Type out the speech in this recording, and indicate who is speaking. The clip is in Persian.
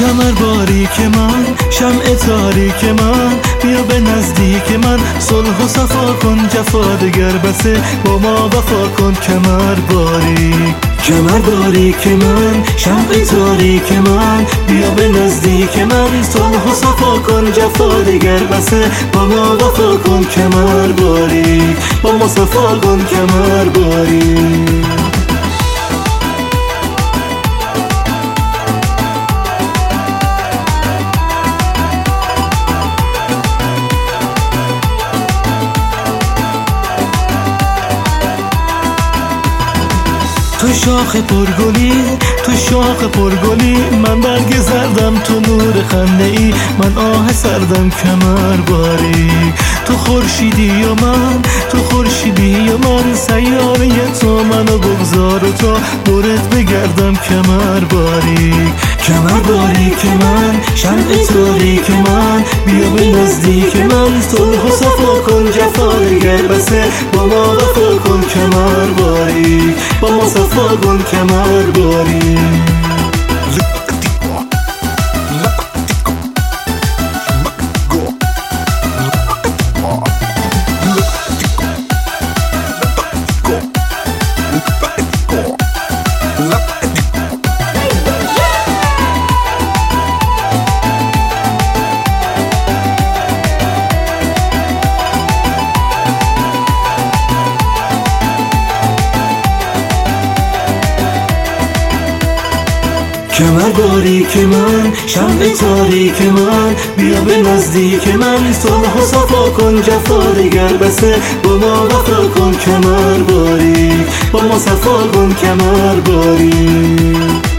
Speaker 1: کمر باریک من، شمع تاریک من، بیا به نزدیک من، صلح و صفا کن، جفا دگر بسه، با ما وفا کن. کمر باریک، کمر باریک من، شمع تاریک من، بیا به نزدیک من، صلح و صفا کن، جفا دگر بسه، با ما وفا کن. کمر باریک، با ما صفا کن. کمر باریک. تو شاخ پرگلی، تو شاخ پرگلی، من برگ زردم، تو نور خنده ای، من آه سردم. کمر باریک، تو خورشیدی و من، تو خورشیدی و من، سیاره تو منو بگذار و تا دورت بگردم. کمر باریک، کمر باریک من، شمع تاریک من، بیا به نزدیک من، صلح و صفا کن، جفا دگر بسه، با ما وفا کن. کمر باریک، با ما صفا کن. کمر باریک. کمر باریک من، شمع تاریک من، بیا به نزدیک من، صلح و صفا کن، جفا دگر بسه، با ما وفا کن. کمر باریک، با ما صفا کن. کمر باریک.